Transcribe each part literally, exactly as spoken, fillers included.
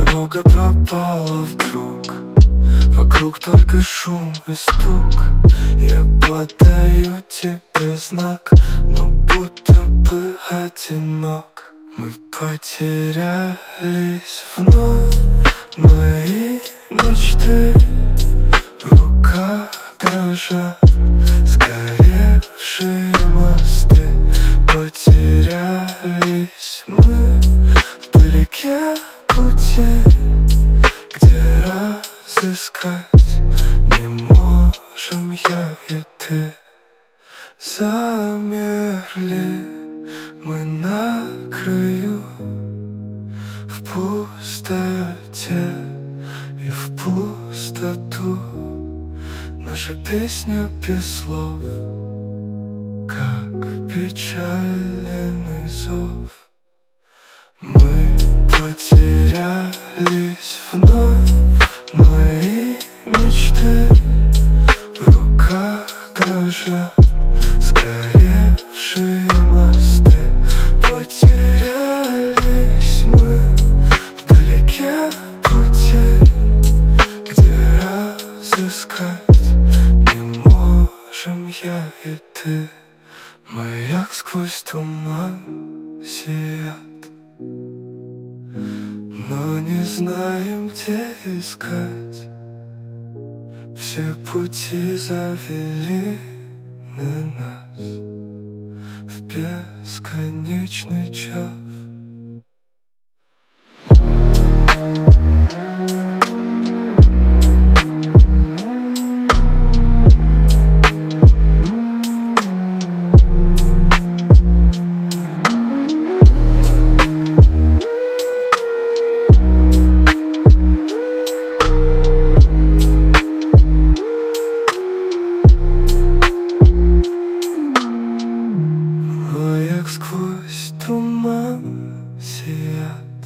Много пропало вдруг, вокруг только шум и стук. Я подаю тебе знак, но будто бы одинок. Мы потерялись вновь, мои мечты в руках дрожат, сгоревшие мосты. Потерялись мы вдалеке пути, где разыскать не можем я и ты. Замерли мы на краю, в пустоте и в пустоту. Наша песня без слов, как печальный зов. Мы потерялись вновь, мои мечты в руках дрожат, сгоревшие мосты. Потерялись мы вдалеке пути, где разыскать не можем я и ты. Маяк сквозь туман сият, но не знаем, где искать. Все пути завели на нас в бесконечный час. Сквозь туман сият,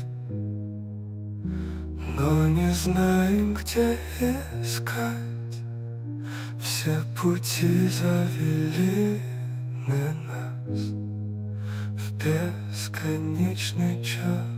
но не знаем, где искать. Все пути завели на нас в бесконечный час.